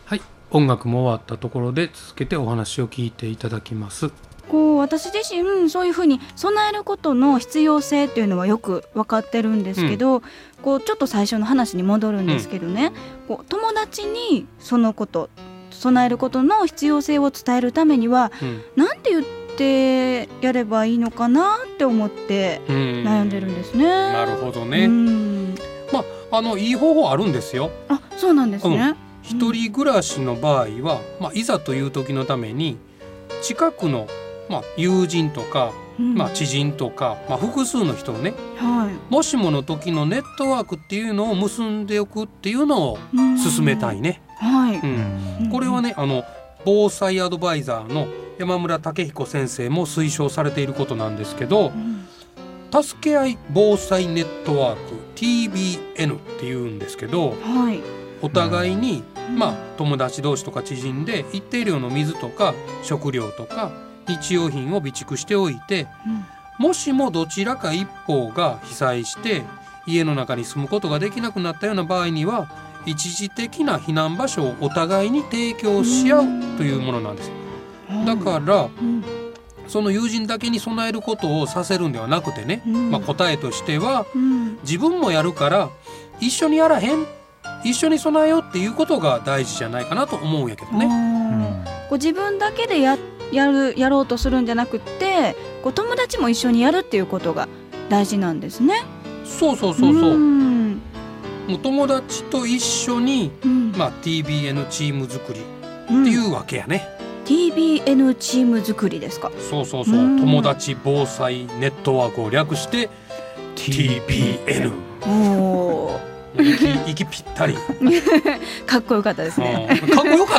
はい、音楽も終わったところで続けてお話を聞いていただきます。 私自身そういうふうに備えることの必要性っていうのはよく分かってるんですけど、ちょっと最初の話に戻るんですけどね、友達にそのこと備えることの必要性を伝えるためには、なんて言ってやればいいのかなって思って悩んでるんですね。 なるほどね。いい方法あるんですよ。 あ、そうなんですね。 一人暮らしの場合は、いざという時のために近くの友人とか、知人とか、複数の人をね、もしもの時のネットワークっていうのを結んでおくっていうのを進めたいね。これはね、防災アドバイザーの山村武彦先生も推奨されていることなんですけど、助け合い防災ネットワーク TBN っていうんですけど、お互いに、友達同士とか知人で一定量の水とか食料とか日用品を備蓄しておいて、もしもどちらか一方が被災して家の中に住むことができなくなったような場合には、一時的な避難場所をお互いに提供し合うというものなんですよ。だから、その友人だけに備えることをさせるんではなくてね、答えとしては、自分もやるから一緒にやらへん、一緒に備えようっていうことが大事じゃないかなと思うんやけどね。 自分だけでやろうとするんじゃなくて、友達も一緒にやるっていうことが大事なんですね。 そう。もう友達と一緒に、TBN チーム作りっていうわけやね。 TBN チーム作りですか。 そう。友達防災ネットワークを略して TBN。息ぴったりかっこよかったですね。 かっこよかった。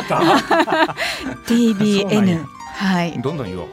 TBN。 どんどん言おう。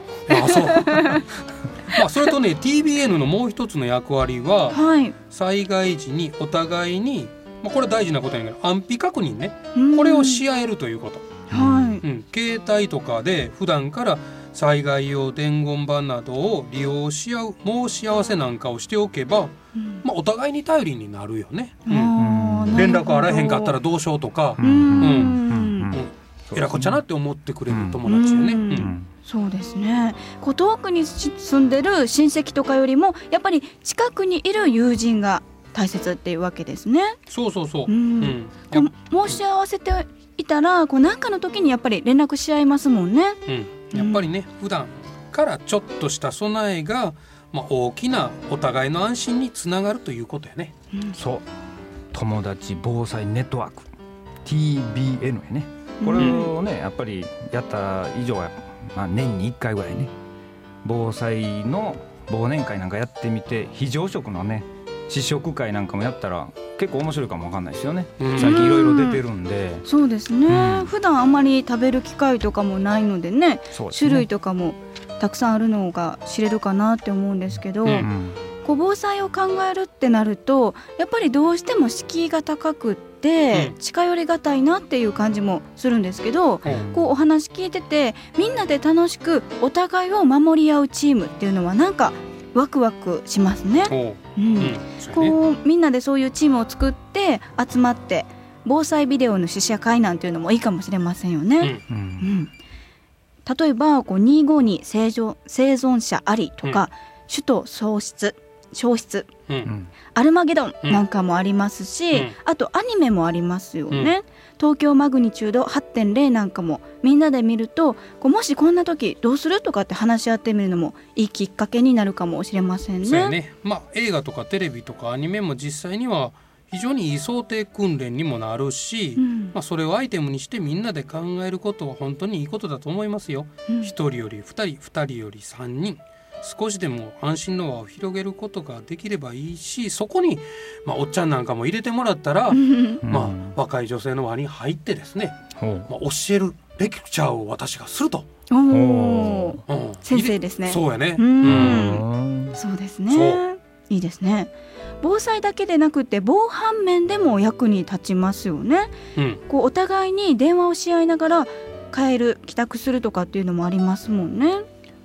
それとね、 TBN のもう一つの役割は、災害時にお互いに、これ大事なことやけど、安否確認ね、これをし合えるということ。携帯とかで普段から災害用伝言板などを利用し合う申し合わせなんかをしておけば、お互いに頼りになるよね。連絡あらへんかったらどうしようとか、えらこっちゃなって思ってくれる友達よね。 そうですね。遠くに住んでる親戚とかよりもやっぱり近くにいる友人が大切っていうわけですね。 そう。 申し合わせていたら何かの時にやっぱり連絡し合いますもんね。 やっぱりね、普段からちょっとした備えが、大きなお互いの安心につながるということやね。 そう、友達防災ネットワーク TBN やね。これをね、やっぱりやった以上は、年に1回ぐらいね、防災の忘年会なんかやってみて、非常食のね試食会なんかもやったら結構面白いかもわかんないですよね。最近いろいろ出てるんで。 そうですね、普段あんまり食べる機会とかもないのでね、種類とかもたくさんあるのが知れるかなって思うんですけど、防災を考えるってなるとやっぱりどうしても敷居が高くって近寄りがたいなっていう感じもするんですけど、お話聞いててみんなで楽しくお互いを守り合うチームっていうのはなんかワクワクしますね。みんなでそういうチームを作って集まって防災ビデオの試写会なんていうのもいいかもしれませんよね。例えば252生存者ありとか、首都消失、アルマゲドンなんかもありますし、あとアニメもありますよね。東京マグニチュード 8.0 なんかもみんなで見ると、もしこんな時どうするとかって話し合ってみるのもいいきっかけになるかもしれませんね。 そうやね。映画とかテレビとかアニメも実際には非常にいい想定訓練にもなるし、それをアイテムにしてみんなで考えることは本当にいいことだと思いますよ。1人より2人、2人より3人、少しでも安心の輪を広げることができればいいし、そこに、おっちゃんなんかも入れてもらったら、若い女性の輪に入ってですね、教えるレクチャーを私がすると。 先生ですね。 そうやね。 そうですね。いいですね。防災だけでなくて防犯面でも役に立ちますよね。お互いに電話をし合いながら帰宅するとかっていうのもありますもんね。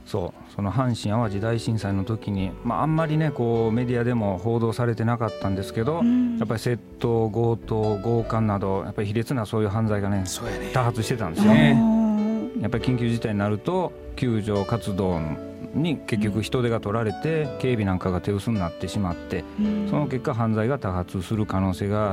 その阪神・淡路大震災の時に、あんまりねこうメディアでも報道されてなかったんですけど、やっぱり窃盗、強盗、強姦などやっぱり卑劣なそういう犯罪がね多発してたんですよね。やっぱり緊急事態になると救助活動に結局人手が取られて警備なんかが手薄になってしまって、その結果犯罪が多発する可能性があって、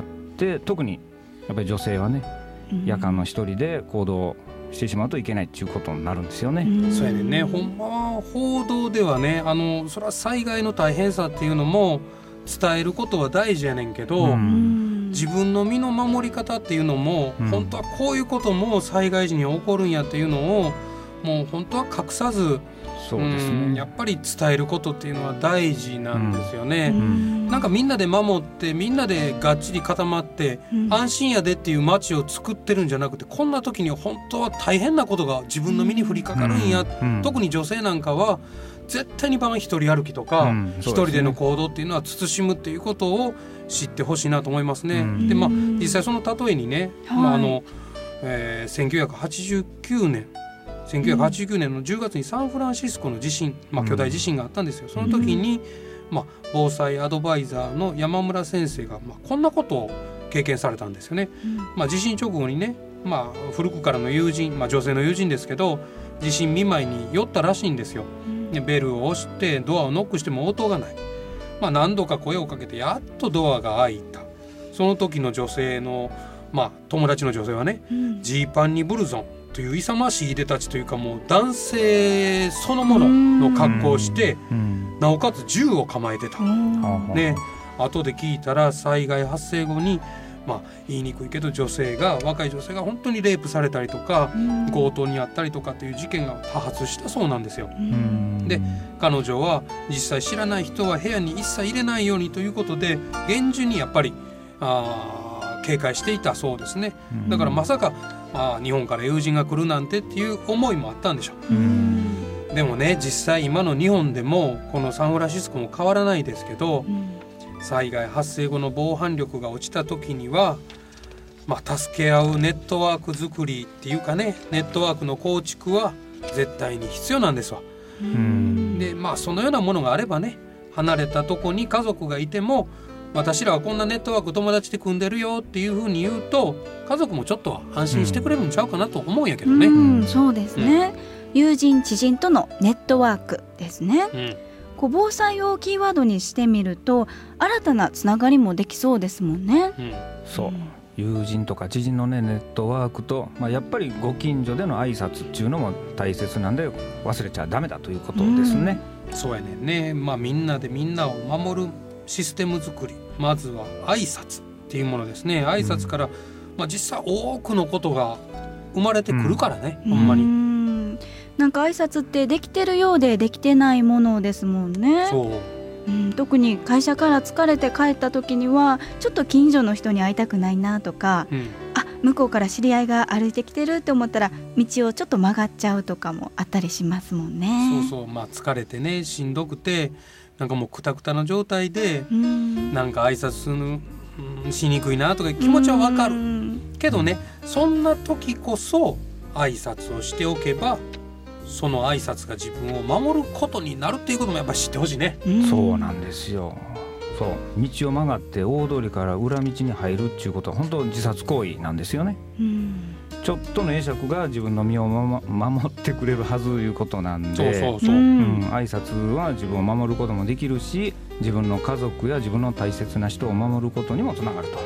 特にやっぱり女性はね夜間の一人で行動してしまうといけないっていうことになるんですよね。 そうやね。ほんまは報道ではねそれは災害の大変さっていうのも伝えることは大事やねんけど、自分の身の守り方っていうのも、本当はこういうことも災害時に起こるんやっていうのをもう本当は隠さず、 そうですね、 やっぱり伝えることっていうのは大事なんですよね。なんかみんなで守ってみんなでがっちり固まって、安心やでっていう街を作ってるんじゃなくて、こんな時に本当は大変なことが自分の身に降りかかるんや、特に女性なんかは絶対に晩一人歩きとか、一人での行動っていうのは慎むっていうことを知ってほしいなと思いますね。で実際その例えにね、1989年の10月にサンフランシスコの地震、巨大地震があったんですよ。その時に、防災アドバイザーの山村先生が、こんなことを経験されたんですよね。地震直後にね、古くからの友人、女性の友人ですけど、地震見舞いに寄ったらしいんですよ。でベルを押してドアをノックしても応答がない。何度か声をかけてやっとドアが開いた。その時の女性の、友達の女性はね、ジーパンにブルゾンという勇ましいいでたちというか、もう男性そのものの格好をして、なおかつ銃を構えてた、ね。後で聞いたら災害発生後に、言いにくいけど若い女性が本当にレイプされたりとか、強盗にあったりとかっていう事件が多発したそうなんですよ。で彼女は実際知らない人は部屋に一切入れないようにということで厳重にやっぱり警戒していたそうですね。だからまさか日本から友人が来るなんてっていう思いもあったんでしょう。でもね、実際今の日本でもこのサンフランシスコも変わらないですけど、災害発生後の防犯力が落ちた時には、助け合うネットワーク作りっていうかね、ネットワークの構築は絶対に必要なんですわ。でそのようなものがあればね、離れたとこに家族がいても、私らはこんなネットワーク友達で組んでるよっていうふうに言うと、家族もちょっとは安心してくれるんちゃうかなと思うんやけどね。 そうですね、友人知人とのネットワークですね。防災をキーワードにしてみると新たなつながりもできそうですもんね。 そう、友人とか知人のねネットワークと、やっぱりご近所での挨拶っていうのも大切なんで忘れちゃダメだということですね。 そうやね。みんなでみんなを守るシステム作り、まずは挨拶っていうものですね。挨拶から、実際多くのことが生まれてくるからね、ほんまに。 なんか挨拶ってできてるようでできてないものですもんね。特に会社から疲れて帰った時にはちょっと近所の人に会いたくないなとか、向こうから知り合いが歩いてきてるって思ったら道をちょっと曲がっちゃうとかもあったりしますもんね。 疲れてね、しんどくてなんかもうクタクタの状態で、なんか挨拶しにくいなとか気持ちはわかるけどね、そんな時こそ挨拶をしておけば、その挨拶が自分を守ることになるっていうこともやっぱり知ってほしいね。 そうなんですよ。そう、道を曲がって大通りから裏道に入るっていうことは本当自殺行為なんですよね。ちょっとの会釈が自分の身を守ってくれるはずいうことなんで、挨拶は自分を守ることもできるし、自分の家族や自分の大切な人を守ることにもつながると。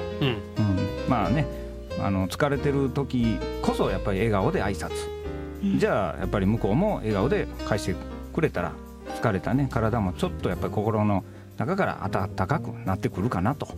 疲れてる時こそやっぱり笑顔で挨拶、じゃあやっぱり向こうも笑顔で返してくれたら、疲れたね体もちょっとやっぱり心の中から温かくなってくるかなと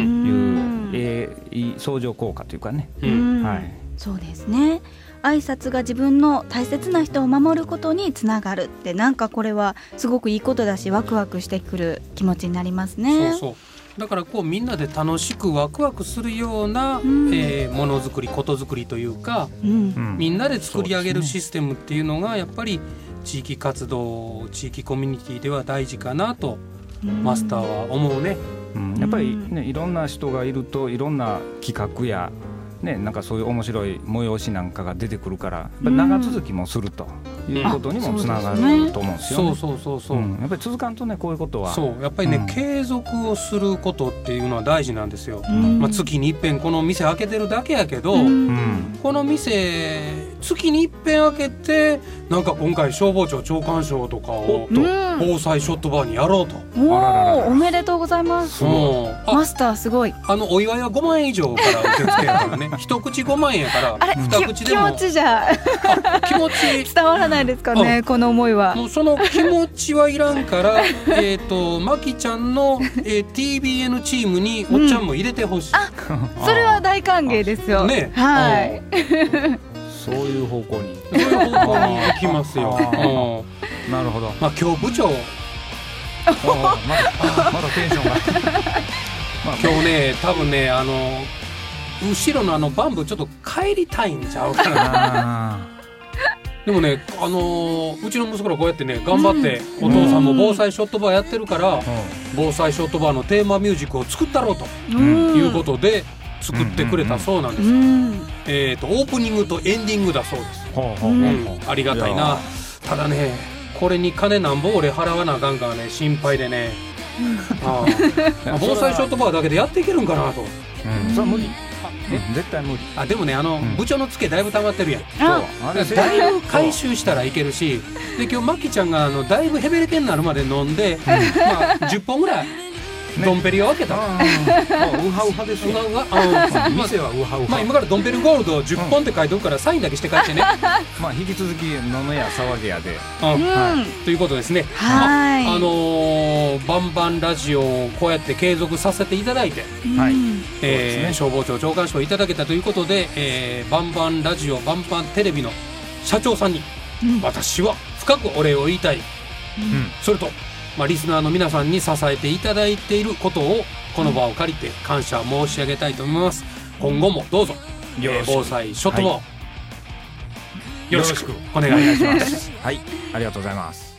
いう、相乗効果というかね。 そうですね。挨拶が自分の大切な人を守ることにつながるって、なんかこれはすごくいいことだし、ワクワクしてくる気持ちになりますね。 だからみんなで楽しくワクワクするような、ものづくり、ことづくりというか、みんなで作り上げるシステムっていうのがやっぱり地域活動、地域コミュニティでは大事かなとマスターは思うね。 やっぱりね、いろんな人がいるといろんな企画やね、なんかそういう面白い催しなんかが出てくるから、やっぱり長続きもするということにもつながると思うんですよね。やっぱり続かんとね、こういうことはそうやっぱりね、継続をすることっていうのは大事なんですよ。月に一遍この店開けてるだけやけど、この店月に一遍開けて、なんか今回消防庁長官賞とかを防災ショットバーにやろうと。 おめでとうございます。マスターすごい。 お祝いは5万円以上から受け付けやからね。一口5万円やから、二口でも気持ちじゃ気持ち伝わらないですかね、この思いは。 もうその気持ちはいらんからまきちゃんの、TBN チームにおっちゃんも入れてほしい。 それは大歓迎ですよね。はい。 そういう方向に行きますよ。 なるほど。 まあ今日部長まだテンションが今日ね、多分ね、後ろのバンブちょっと帰りたいんちゃうかな。でもね、うちの息子らこうやってね頑張って、お父さんも防災ショットバーやってるから、防災ショットバーのテーマミュージックを作ったろうということで作ってくれたそうなんです。オープニングとエンディングだそうです。ありがたいな。ただね、これに金なんぼ俺払わなあかんからね、心配でね。防災ショットバーだけでやっていけるんかなと。 それは無理。絶対無理。 でもね、部長のツケだいぶ溜まってるやん。だいぶ回収したらいけるし、で今日マキちゃんがだいぶヘベレケになるまで飲んで、10本ぐらいドンペリを開けた。ウハウハですよ。 店はウハウハ。今からドンペリゴールド10本って書いておくからサインだけして帰ってね。 引き続き飲めや騒げやで。 ということですね。バンバンラジオをこうやって継続させていただいて、消防庁長官賞をいただけたということで、バンバンラジオバンバンテレビの社長さんに私は深くお礼を言いたい。それとリスナーの皆さんに支えていただいていることをこの場を借りて感謝申し上げたいと思います。今後もどうぞ防災ショットバーよろしくお願いいたします。 はい、ありがとうございます。